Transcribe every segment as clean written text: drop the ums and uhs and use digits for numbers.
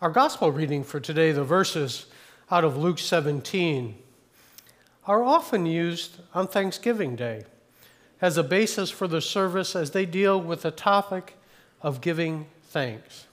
Our gospel reading for today, the verses out of Luke 17, are often used on Thanksgiving Day as a basis for the service as they deal with the topic of giving thanks.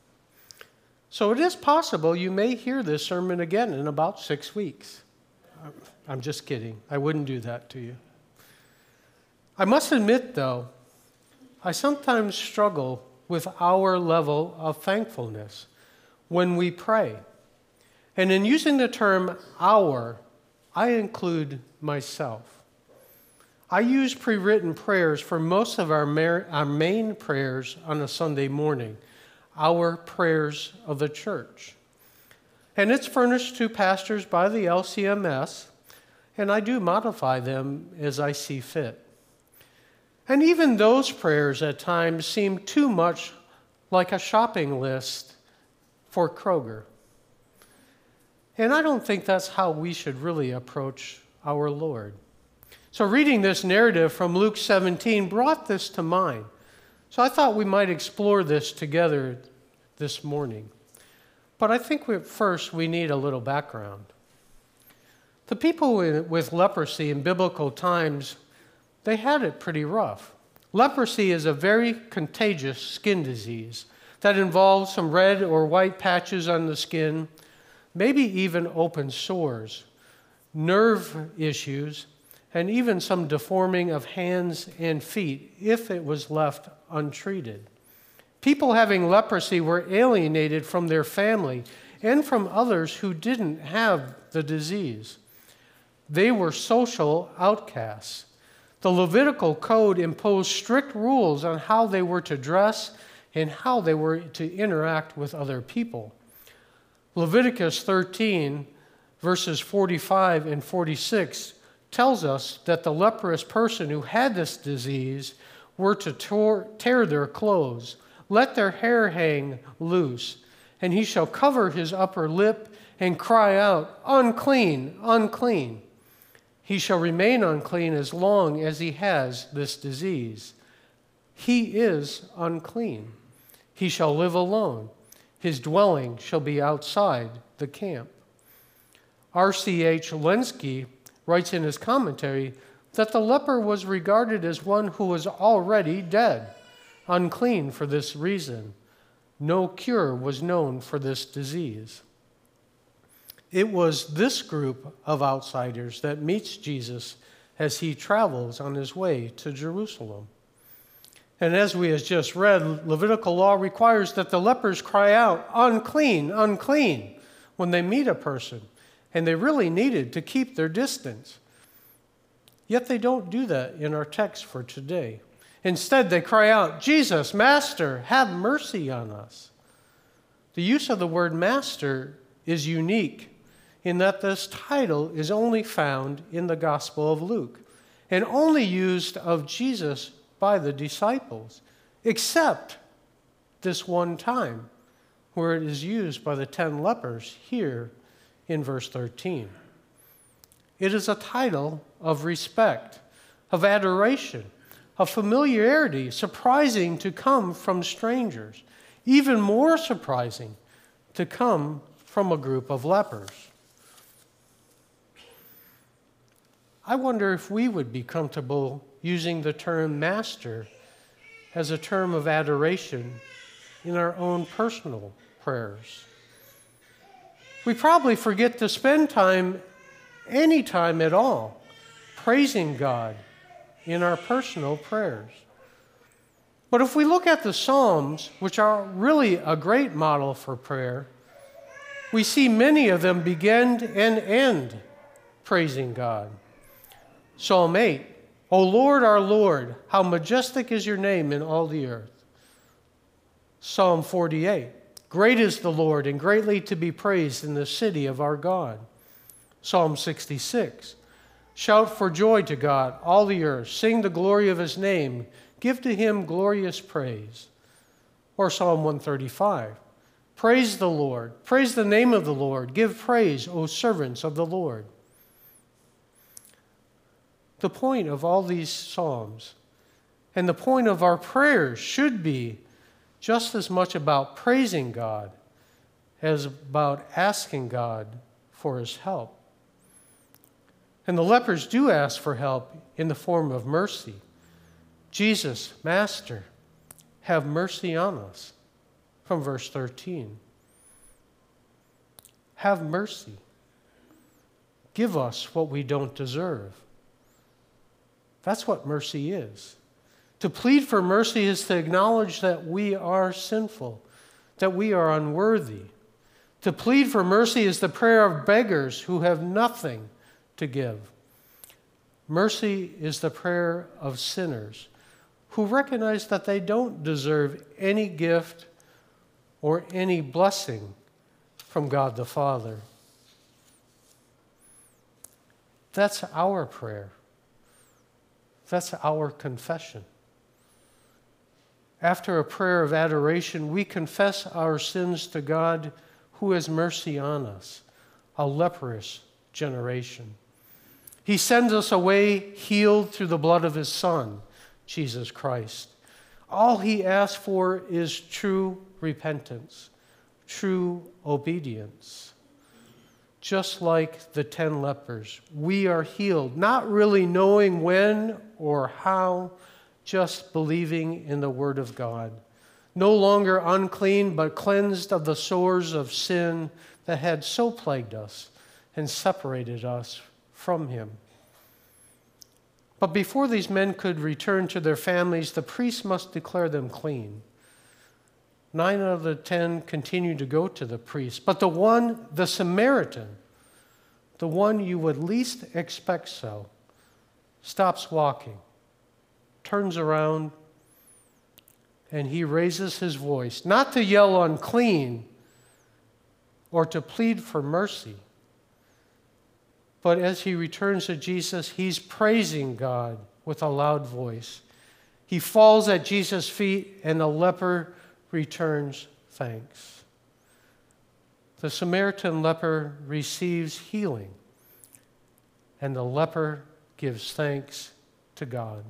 So it is possible you may hear this sermon again in about 6 weeks. I'm just kidding. I wouldn't do that to you. I must admit, though, I sometimes struggle with our level of thankfulness when we pray. And in using the term our, I include myself. I use pre-written prayers for most of our main prayers on a Sunday morning, our prayers of the church. And it's furnished to pastors by the LCMS, and I do modify them as I see fit. And even those prayers at times seem too much like a shopping list for Kroger. And I don't think that's how we should really approach our Lord. So reading this narrative from Luke 17 brought this to mind. So I thought we might explore this together this morning. But I think first we need a little background. The people with leprosy in biblical times, they had it pretty rough. Leprosy is a very contagious skin disease that involves some red or white patches on the skin, maybe even open sores, nerve issues, and even some deforming of hands and feet if it was left untreated. People having leprosy were alienated from their family and from others who didn't have the disease. They were social outcasts. The Levitical code imposed strict rules on how they were to dress and how they were to interact with other people. Leviticus 13, verses 45 and 46, tells us that the leprous person who had this disease were to tear their clothes, let their hair hang loose, and he shall cover his upper lip and cry out, "Unclean, unclean." He shall remain unclean as long as he has this disease. He is unclean. He shall live alone. His dwelling shall be outside the camp. R.C.H. Lenski writes in his commentary that the leper was regarded as one who was already dead, unclean for this reason. No cure was known for this disease. It was this group of outsiders that meets Jesus as he travels on his way to Jerusalem. And as we have just read, Levitical law requires that the lepers cry out, "Unclean, unclean," when they meet a person, and they really needed to keep their distance. Yet they don't do that in our text for today. Instead, they cry out, "Jesus, Master, have mercy on us." The use of the word master is unique in that this title is only found in the Gospel of Luke and only used of Jesus by the disciples, except this one time where it is used by the 10 lepers here in verse 13. It is a title of respect, of adoration, of familiarity, surprising to come from strangers, even more surprising to come from a group of lepers. I wonder if we would be comfortable using the term master as a term of adoration in our own personal prayers. We probably forget to spend time, any time at all, praising God in our personal prayers. But if we look at the Psalms, which are really a great model for prayer, we see many of them begin and end praising God. Psalm 8, "O Lord, our Lord, how majestic is your name in all the earth." Psalm 48, "Great is the Lord and greatly to be praised in the city of our God." Psalm 66, "Shout for joy to God, all the earth. Sing the glory of his name. Give to him glorious praise." Or Psalm 135, "Praise the Lord. Praise the name of the Lord. Give praise, O servants of the Lord." The point of all these psalms and the point of our prayers should be just as much about praising God as about asking God for his help. And the lepers do ask for help in the form of mercy. Jesus, Master, have mercy on us. From verse 13. Have mercy. Give us what we don't deserve. That's what mercy is. To plead for mercy is to acknowledge that we are sinful, that we are unworthy. To plead for mercy is the prayer of beggars who have nothing to give. Mercy is the prayer of sinners who recognize that they don't deserve any gift or any blessing from God the Father. That's our prayer. That's our confession. After a prayer of adoration, we confess our sins to God who has mercy on us, a leprous generation. He sends us away healed through the blood of his Son, Jesus Christ. All he asks for is true repentance, true obedience. Just like the 10 lepers, we are healed, not really knowing when or how, just believing in the Word of God. No longer unclean, but cleansed of the sores of sin that had so plagued us and separated us from him. But before these men could return to their families, the priest must declare them clean. 9 out of the 10 continued to go to the priest, but the Samaritan, the one you would least expect so, stops walking, turns around, and he raises his voice, not to yell unclean or to plead for mercy, but as he returns to Jesus, he's praising God with a loud voice. He falls at Jesus' feet, and the leper returns thanks. The Samaritan leper receives healing, and the leper gives thanks to God.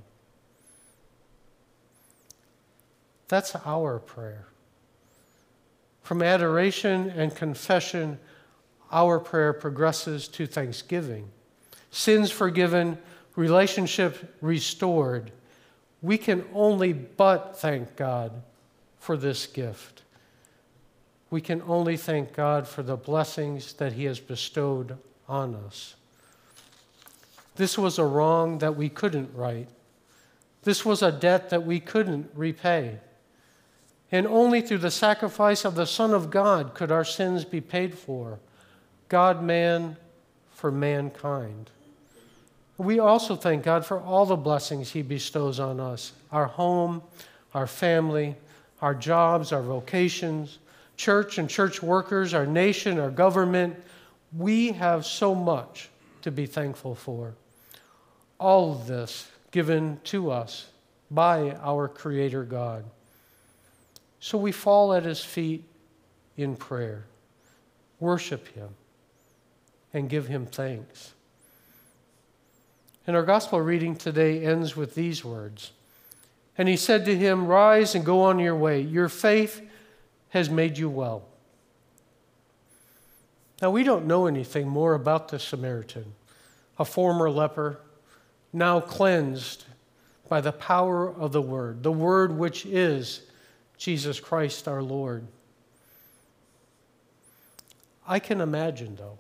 That's our prayer. From adoration and confession, our prayer progresses to thanksgiving. Sins forgiven, relationship restored. We can only but thank God for this gift. We can only thank God for the blessings that he has bestowed on us. This was a wrong that we couldn't right. This was a debt that we couldn't repay. And only through the sacrifice of the Son of God could our sins be paid for. God-man for mankind. We also thank God for all the blessings he bestows on us. Our home, our family, our jobs, our vocations, church and church workers, our nation, our government. We have so much to be thankful for. All of this given to us by our Creator God. So we fall at his feet in prayer, worship him, and give him thanks. And our gospel reading today ends with these words. And he said to him, "Rise and go on your way. Your faith has made you well." Now, we don't know anything more about the Samaritan, a former leper, now cleansed by the power of the word which is Jesus Christ our Lord. I can imagine, though.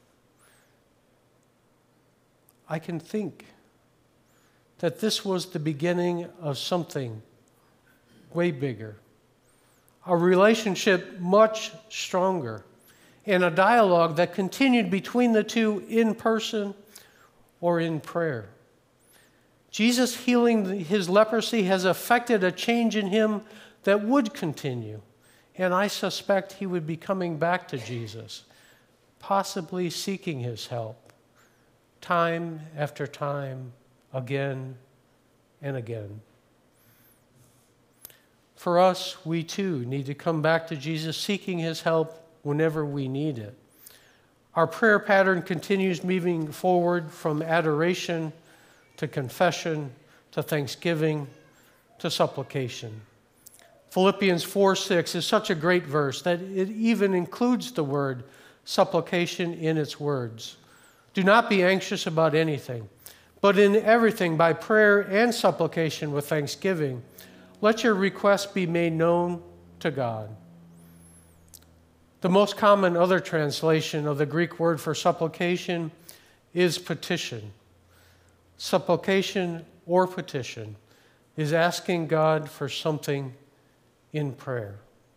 I can think that this was the beginning of something way bigger, a relationship much stronger, and a dialogue that continued between the two in person or in prayer. Jesus healing his leprosy has affected a change in him that would continue, and I suspect he would be coming back to Jesus, possibly seeking his help, time after time, again and again. For us, we too need to come back to Jesus, seeking his help whenever we need it. Our prayer pattern continues moving forward from adoration to confession to thanksgiving to supplication. Philippians 4:6 is such a great verse that it even includes the word supplication in its words. Do not be anxious about anything, but in everything by prayer and supplication with thanksgiving, let your requests be made known to God. The most common other translation of the Greek word for supplication is petition. Supplication or petition is asking God for something in prayer.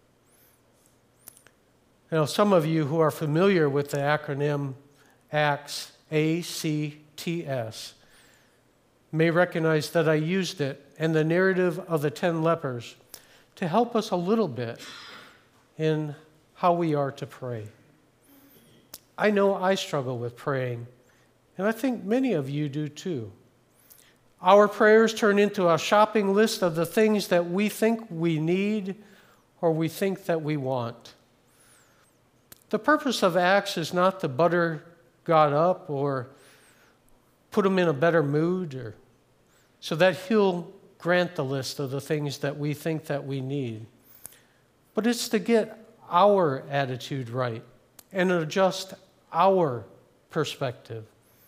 Now, some of you who are familiar with the acronym ACTS, ACTS, may recognize that I used it in the narrative of the 10 lepers to help us a little bit in how we are to pray. I know I struggle with praying, and I think many of you do too. Our prayers turn into a shopping list of the things that we think we need or we think that we want. The purpose of Acts is not to butter God up or put him in a better mood or so that he'll grant the list of the things that we think that we need. But it's to get our attitude right and adjust our perspective.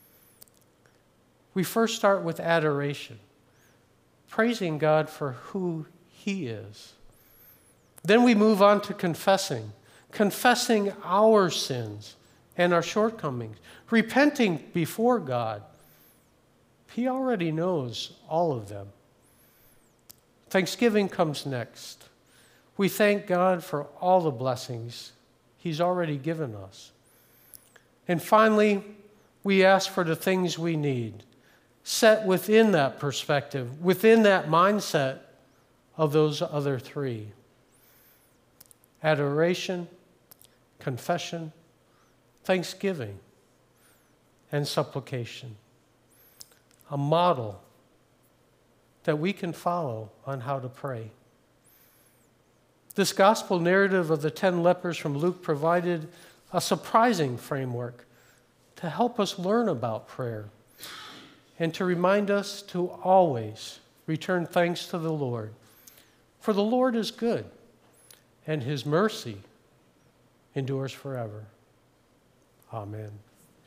We first start with adoration, praising God for who he is. Then we move on to confessing our sins and our shortcomings, repenting before God. He already knows all of them. Thanksgiving comes next. We thank God for all the blessings he's already given us. And finally, we ask for the things we need, set within that perspective, within that mindset of those other three: adoration, confession, thanksgiving, and supplication. A model that we can follow on how to pray. This gospel narrative of the 10 lepers from Luke provided a surprising framework to help us learn about prayer and to remind us to always return thanks to the Lord. For the Lord is good, and his mercy endures forever. Amen.